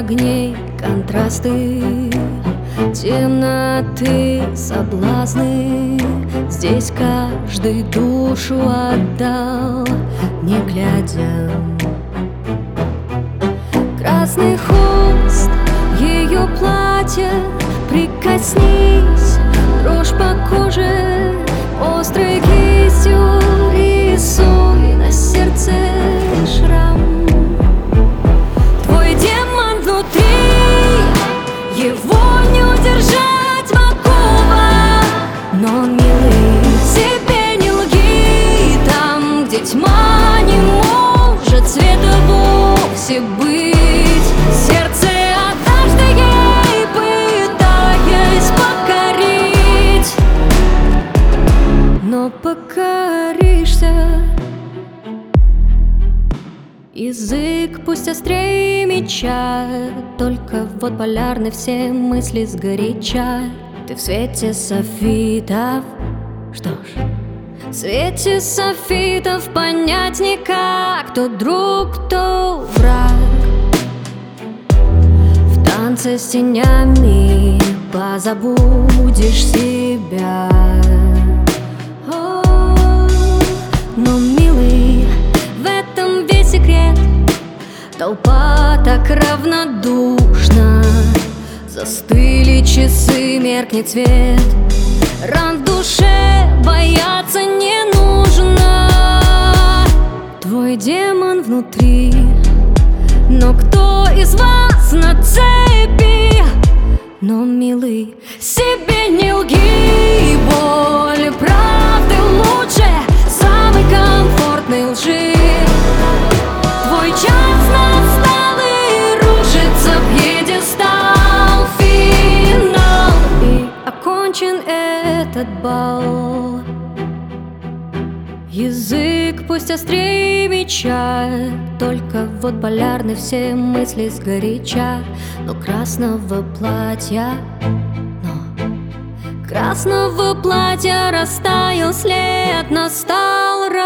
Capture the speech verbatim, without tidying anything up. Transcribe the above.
огней контрасты, темноты, соблазны. Здесь каждый душу отдал, не глядя. Красный холст ее платья, прикоснись, дрожь по коже, острой кистью рисуй на сердце шрам. Твой демон внутри, его не удержать в оковах. Но, милый, себе не лги, там, где тьма не может света вовсе быть. Сердце однажды ей пытаясь покорить, но покоришься. Язык пусть острее меча, только вот полярны все мысли сгоряча. Ты в свете софитов, что ж, в свете софитов понять никак, кто друг, кто враг. В танце с тенями позабудешь себя. О, но, милый, в этом весь секрет. Толпа так равнодушна, застыли часы, меркнет свет. Ран в душе бояться не нужно. Твой демон внутри, но кто из вас на цепи? Но, милый, себе не лги, боль правды лучше самой комфортной лжи. Твой час настал и рушится пьедестал, финал, и окончен этот бал. Язык пусть острее меча, только вот полярны все мысли сгоряча. Но красного платья, но красного платья растаял след, настал